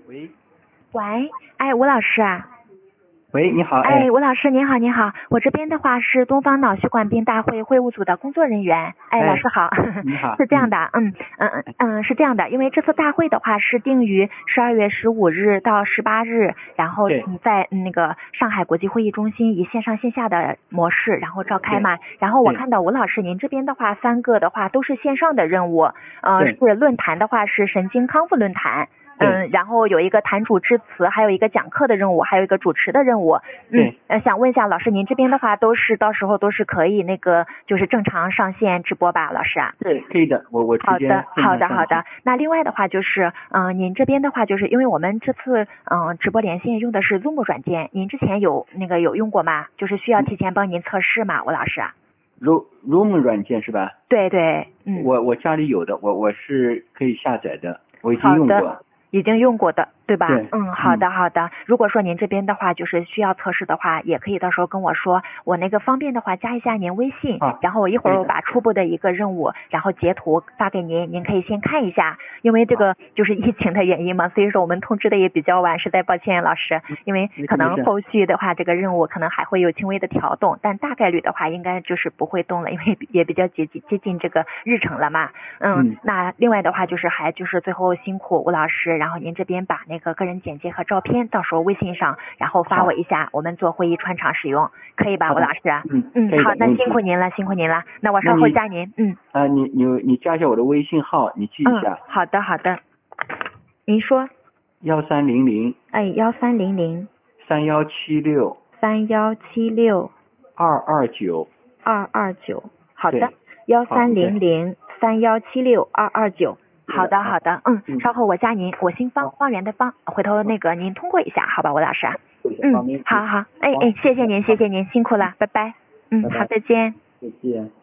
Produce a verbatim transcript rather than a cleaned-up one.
喂， 喂，哎，吴老师啊。 喂，你好。 哎，吴老师您好，您好，我这边的话是东方脑血管病大会会务组的工作人员。哎， 哎老师好。 你好。 是这样的，嗯嗯嗯嗯，是这样的，因为这次大会的话是定于十二月十五日到十八日，然后对嗯在那个上海国际会议中心以线上线下的模式然后召开嘛。然后我对看到吴老师您这边的话三个的话都是线上的任务，呃对是论坛的话是神经康复论坛。 对嗯，然后有一个坛主致辞，还有一个讲课的任务，还有一个主持的任务。嗯对， 呃，想问一下老师，您这边的话都是到时候都是可以那个就是正常上线直播吧，老师啊？ 对，可以的，我我直接好的，好的， 线上上好的。那另外的话就是，嗯、呃，您这边的话就是因为我们这次嗯、呃、直播连线用的是 Zoom 软件，您之前有那个有用过吗？就是需要提前帮您测试嘛，吴老师啊？ Room Room 软件是吧？ 对对，嗯， 我我家里有的，我我是可以下载的，我已经好的用过。 已经用过的，对吧？ 对嗯，好的好的。如果说您这边的话就是需要测试的话，也可以到时候跟我说，我那个方便的话加一下您微信， 好然后我一会儿可以的我把初步的一个任务，然后截图发给您，您可以先看一下。因为这个就是疫情的原因嘛，所以说我们通知的也比较晚，实在抱歉老师，因为可能没事后续的话这个任务可能还会有轻微的调动，但大概率的话应该就是不会动了，因为也比较接近接近这个日程了嘛。嗯， 嗯那另外的话就是还就是最后辛苦吴老师，然后您这边把那个个人简介和照片到时候微信上，然后发好我一下，我们做会议穿插使用，可以吧， 好的吴老师？ 嗯嗯，好，那可以的没问题辛苦您了，辛苦您了，那我稍后那你加您，嗯啊，你你你加一下我的微信号，你记一嗯， 下， 好的好的，您说， 幺三零零哎，幺三零零三幺七六三幺七六二二九。 二二九，好的对， 幺三零零三幺七六二二九。好的，好的，嗯， 嗯稍后我加您，我姓方， 好方圆的方，回头那个您通过一下，好吧，吴老师？嗯，好好，哎好哎，谢谢您，谢谢您，辛苦了，拜拜，嗯， 拜拜好，再见。 再见。